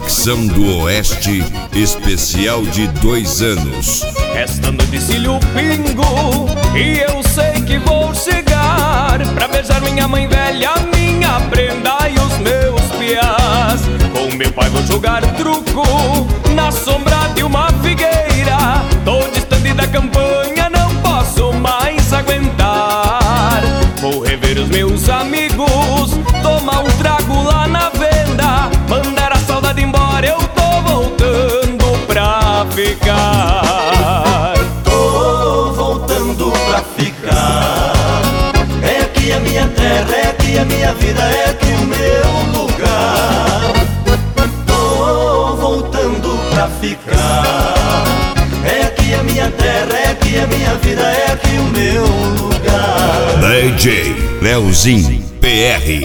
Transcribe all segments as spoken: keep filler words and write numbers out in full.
Facção do Oeste, especial de dois anos. Esta noite cilho o pingo e eu sei que vou chegar pra beijar minha mãe velha, minha prenda e os meus piás. Com meu pai vou jogar truco na sombra de uma figueira. Tô distante da campanha, não posso mais aguentar. Vou rever os meus amigos, tomar um trago lá na venda, mandar a saudade embora, eu tô voltando pra ficar. Tô voltando pra ficar. É aqui a minha terra, é aqui a minha vida, é aqui o meu lugar. Tô voltando pra ficar. É aqui a minha terra, é aqui a minha vida, é aqui o meu lugar. D J Leozinho P R.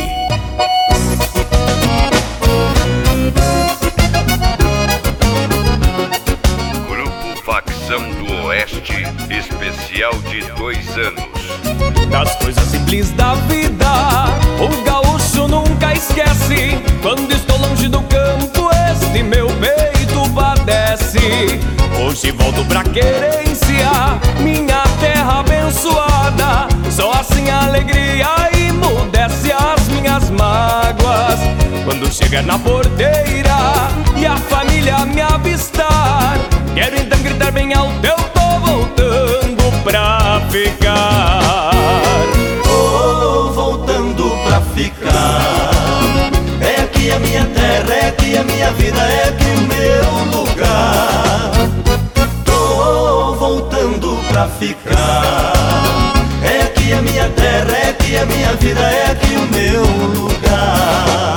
Grupo Facção do Oeste, especial de dois anos. Das coisas simples da vida, o gaúcho nunca esquece. Quando estou longe do campo, este meu peito padece. Hoje volto pra querência, minha terra abençoada. Só assim a alegria emudece as minhas mágoas. Quando chegar na porteira e a família me avistar, quero então gritar bem alto, eu tô voltando pra ficar. Tô voltando pra ficar. É aqui a minha terra, é aqui a minha vida, é aqui o meu lugar. Tô voltando pra ficar. É aqui a minha terra, é aqui a minha vida, é aqui o meu lugar.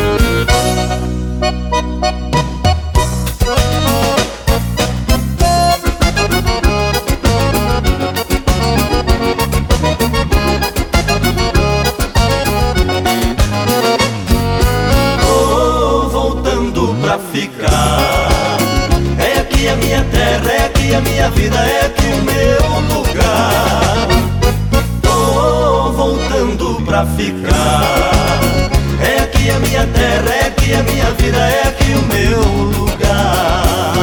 Tô voltando pra ficar. É aqui a minha terra, é aqui a minha vida, é aqui o meu lugar. Tô voltando pra ficar. É aqui a minha terra, é aqui a minha vida, é aqui o meu lugar.